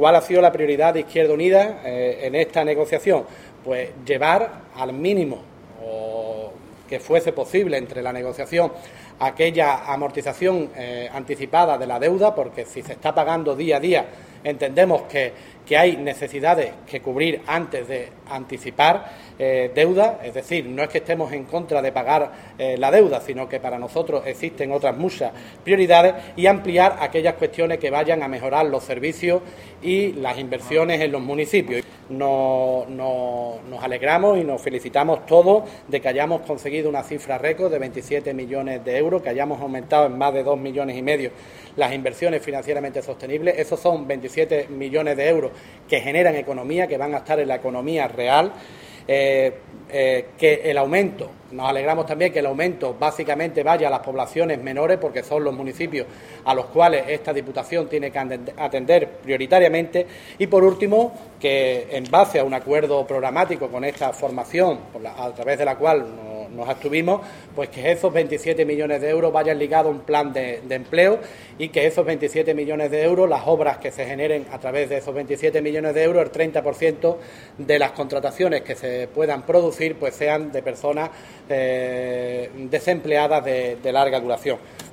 ¿Cuál ha sido la prioridad de Izquierda Unida en esta negociación? Pues llevar al mínimo o que fuese posible entre la negociación aquella amortización anticipada de la deuda, porque si se está pagando día a día, entendemos que hay necesidades que cubrir antes de anticipar deuda, es decir, no es que estemos en contra de pagar la deuda, sino que para nosotros existen otras muchas prioridades, y ampliar aquellas cuestiones que vayan a mejorar los servicios y las inversiones en los municipios. Nos alegramos y nos felicitamos todos de que hayamos conseguido una cifra récord de 27 millones de euros, que hayamos aumentado en más de 2,5 millones las inversiones financieramente sostenibles. Esos son 27 millones de euros que generan economía, que van a estar en la economía real. Que el aumento, nos alegramos también que el aumento básicamente vaya a las poblaciones menores, porque son los municipios a los cuales esta Diputación tiene que atender prioritariamente. Y por último, que en base a un acuerdo programático con esta formación, a través de la cual nos abstuvimos, pues que esos 27 millones de euros vayan ligados a un plan de empleo, y que esos 27 millones de euros, las obras que se generen a través de esos 27 millones de euros, el 30% de las contrataciones que se puedan producir pues sean de personas desempleadas de larga duración.